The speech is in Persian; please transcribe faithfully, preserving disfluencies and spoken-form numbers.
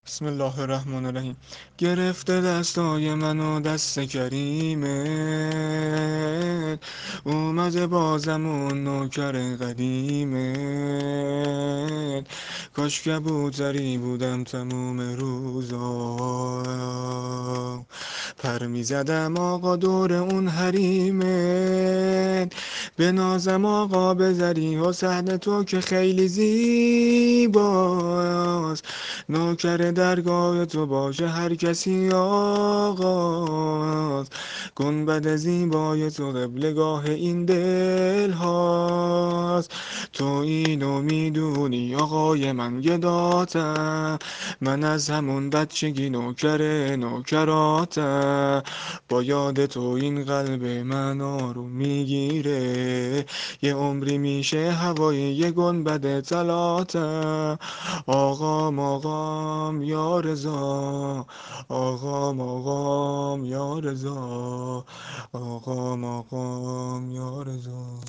بسم الله الرحمن الرحیم. گرفته دستای منو دست کریمت، اومده بازم اون نوکر قدیمت. کاش کبوتری بودم تموم روزا، پر میزدم آقا دور اون حریمت. به نازم آقا بذری و صحن تو که خیلی زیباست، نوکر درگاه تو باشه هر کسی آقاست. گنبد زیبای تو قبلگاه این دل هاست. تو اینو میدونی آقای من گداتم، من از همون بچگی نوکر نوکراتم. با یاد تو این قلب من آروم میگیره، یه عمری میشه هوای یه گنبد طلاتم. آقام آقام یا رضا، آقام آقام یا رضا، آقام آقام یا رضا.